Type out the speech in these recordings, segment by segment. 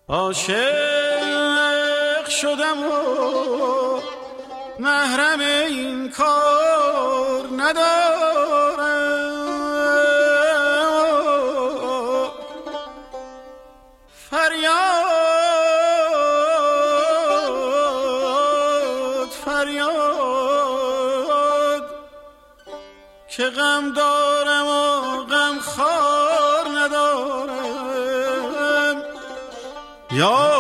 عاشق شدم و محرم این کار ندارم. فریاد فریاد که غم دارم و غم خار ندارم. یا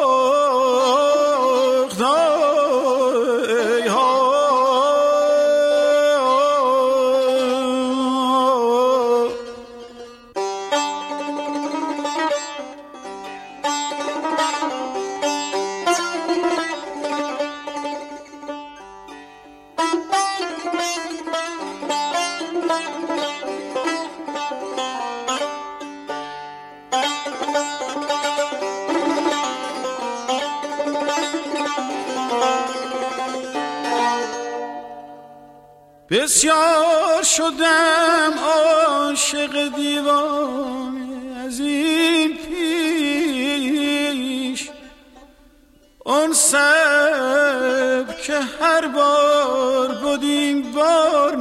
بسیار شدم عاشق دیوانه از این پیش، اون سب که هر بار بود این بار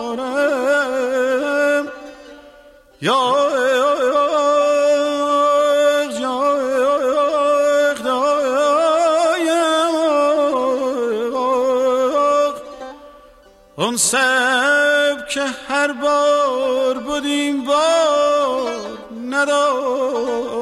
ندارم. یا اون سب که هر بار بود این بار ندارم.